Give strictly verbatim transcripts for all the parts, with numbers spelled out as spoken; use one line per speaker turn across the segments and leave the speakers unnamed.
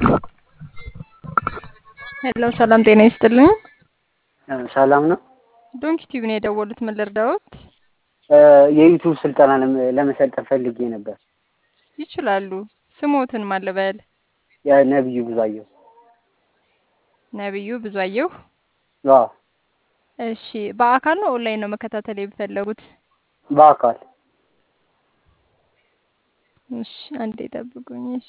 ሄሎ ሰላም ጤና ይስጥልኝ።
ሰላም ነው።
ዶንኪ ቲቪ ነው የደወሉት። ምን ልርዳዎት?
የዩቲዩብ ስልጠና ለመሰልጠን ፈልጌ ነበር።
ይችላሉ። ስሞትን ማን ልበል?
የነብዩ ብዙአየሁ።
ነብዩ ብዙአየሁ።
አዎ።
እሺ፣ በአካል ነው ኦንላይን ነው መከታተል የሚፈለጉት?
በአካል።
እሺ፣ አንዴ ጠብቁኝ። እሺ፣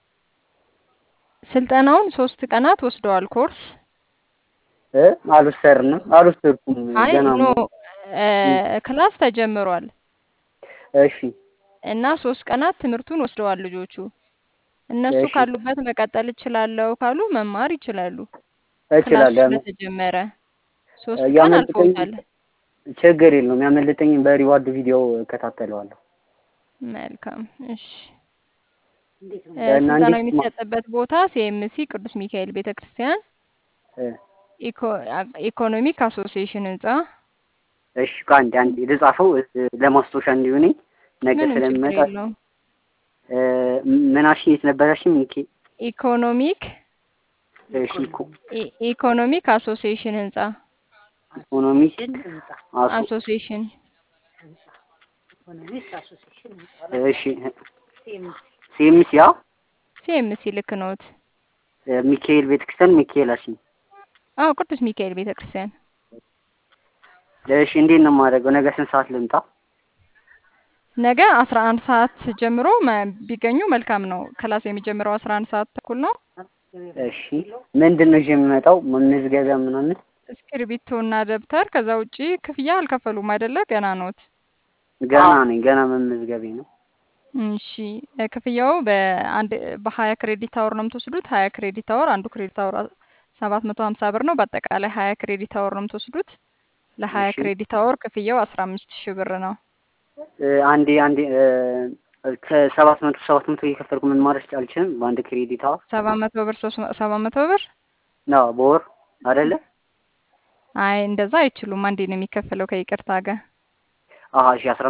ስልጠናውን ሶስት ቀናት ወስደዋል ኮርስ
እ አልወሰድንም አልወሰድኩም
አይ
ገና
ኖ
ነው።
ክላስ ተጀምሯል
እሺ
እና ሶስት ቀናት ትምህርቱን ወስደዋል ልጆቹ። እነሱ
እሺ
ካሉበት መቀጠል እችላለሁ ካሉ መማር ይችላሉ። ክላሱ
እችላለሁ። ያመ-
ስለተጀመረ ሶስት ቀን
ያመልጠኝ
አልፈውታል።
ችግር የለውም። ያመልጠኝ በሪዋርድ ቪዲዮ እከታተለዋለሁ።
መልካም እሺ። እ
እና
ስልጠናው
እንዴት ማ-
የሚሰጥበት ቦታ ሲኤምሲ ቅዱስ ሚካኤል ቤተክርስቲያን
እ
ኢኮ- ኢኮኖሚክ አሶሲዬሽን ህንጻ።
እሺ ከአንድ አንድ የተጻፈው ለማስታወሻ እንዲሆነኝ ነገ
ምንም ችግር
ስለሚመጣ
የለውም።
እ ምናሽ የት ነበረሽ? ሚኬ
ኢኮኖሚክ
እሺ ኢኮ
ኢ- ኢኮኖሚክ አሶሲዬሽን ህንጻ
ኢኮኖሚክ አሶ
አሶሲዬሽን
እሺ ሲኤምሲ ያ
ሲኤምሲ ልክ ነዎት?
ሚካኤል ቤተክርስቲያን ሚካኤል አሲ
አዎ ቅዱስ ሚካኤል ቤተክርስቲያን።
እሺ እንዴት ነው የማደርገው? ነገ ስንት ሰዓት ልምጣ?
ነገ አስራ አንድ ሰዓት ጀምሮ መ- ቢገኙ መልካም ነው። ክላስ የሚጀምረው አስራ አንድ ሰዓት ተኩል ነው።
እሺ ምንድን ነው ይዤ የምመጣው? መመዝገቢያ ምናምን?
እስክሪብቶ እና ደብተር። ከዛ ውጪ ክፍያ አልከፈሉም አይደለ? ገና ኖት?
ገና ነኝ። ገና መመዝገቤ ነው።
እሺ እ ክፍያው በአንድ በሀያ ክሬዲት አወር ነው የምትወስዱት። ሀያ ክሬዲት አወር አንዱ ክሬዲት አወር ሰባት መቶ ሀምሳ ብር ነው። በአጠቃላይ ሀያ ክሬዲት አወር ነው የምትወስዱት። ለሀያ
እሺ
ክሬዲት አወር ክፍያው አስራ አምስት ሺህ ብር ነው።
እ አንዴ አንዴ እ ከሰባት መቶ ሰባት መቶ እየከፈልኩ ምን ማድረግ አልችልም? በአንድ ክሬዲት አወር
ሰባት መቶ ብር ሶስት ሰባት መቶ ብር
ነው በወር አይደለ?
አይ እንደዛ አይችሉም። አንዴ ነው የሚከፈለው ከይቅርታ ጋር።
አሃ እሺ አስራ